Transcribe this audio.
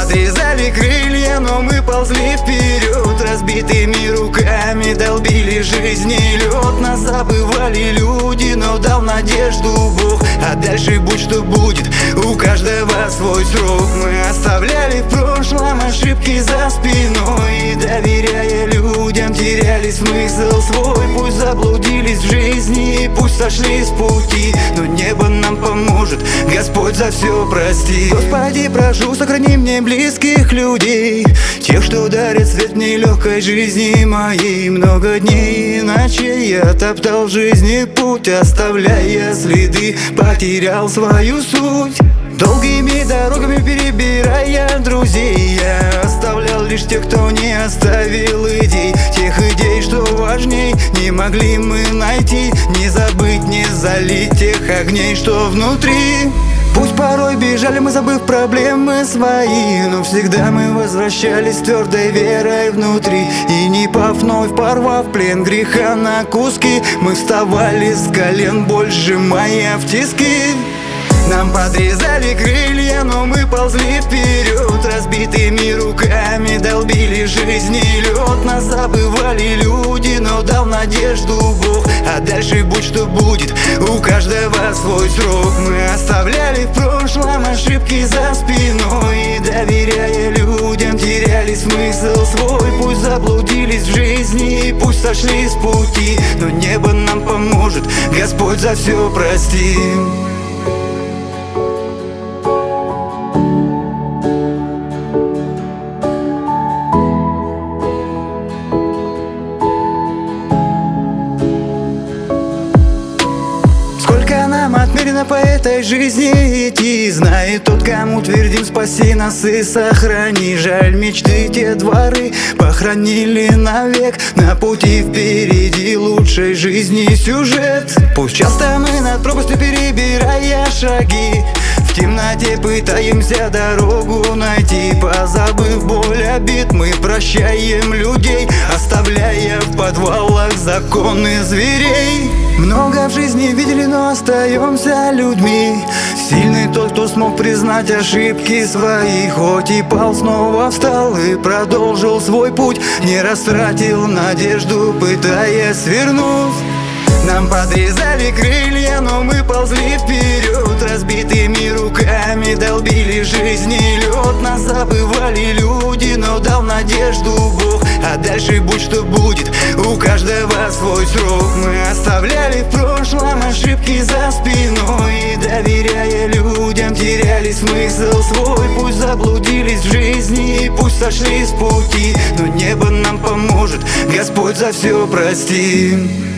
подрезали крылья, но мы ползли вперед. Разбитыми руками долбили жизни лед. Нас забывали люди, но дал надежду Бог. А дальше будь что будет, у каждого свой срок. Мы оставляли в прошлом ошибки за спиной, и, доверяя людям, теряли смысл свой. Пусть заблудились в жизни, и пусть сошли с пути, но небо нам поможет, Господь за все прости. Господи, прошу, сохрани мне близких людей, тех, что дарят свет в нелегкой жизни моей. Много дней и ночей я топтал в жизни путь, оставляя следы, потерял свою суть. Долгими дорогами перебирая друзей, я оставлял лишь тех, кто не оставил идей. Тех идей, что важней, не могли мы найти. Не забыть, не залить тех огней, что внутри. Пусть порой бежали мы, забыв проблемы свои, но всегда мы возвращались с твердой верой внутри. И не вновь порвав плен греха на куски, мы вставали с колен, боль сжимая в тиски. Нам подрезали крылья, но мы ползли вперед. Разбитыми руками долбили жизни лед. Нас забывали люди, но дал надежду Бог. А дальше будь что будет, у каждого свой срок. Мы оставляли в прошлом ошибки за спиной, и, доверяя людям, теряли смысл свой. Пусть заблудились в жизни, и пусть сошли с пути, но небо нам поможет, Господь за все прости. Отмерено по этой жизни идти, знает тот, кому твердим: спаси нас и сохрани. Жаль, мечты те дворы похоронили навек. На пути впереди лучшей жизни сюжет. Пусть часто мы над пропастью, перебирая шаги, в темноте пытаемся дорогу найти. Позабыв боль обид, мы прощаем людей, оставляя в подвалах законы зверей. Много в жизни видели, но остаемся людьми. Сильный тот, кто смог признать ошибки свои. Хоть и пал, снова встал и продолжил свой путь. Не растратил надежду, пытаясь свернуть. Нам подрезали крылья, но мы ползли вперед. Разбитыми руками долбили жизни лед. Нас забывали люди, но дал надежду Бог. А дальше будь что будет, у каждого свой срок. Мы оставляли в прошлом ошибки за спиной, и, доверяя людям, теряли смысл свой. Пусть заблудились в жизни, и пусть сошли с пути, но небо нам поможет, Господь за все прости.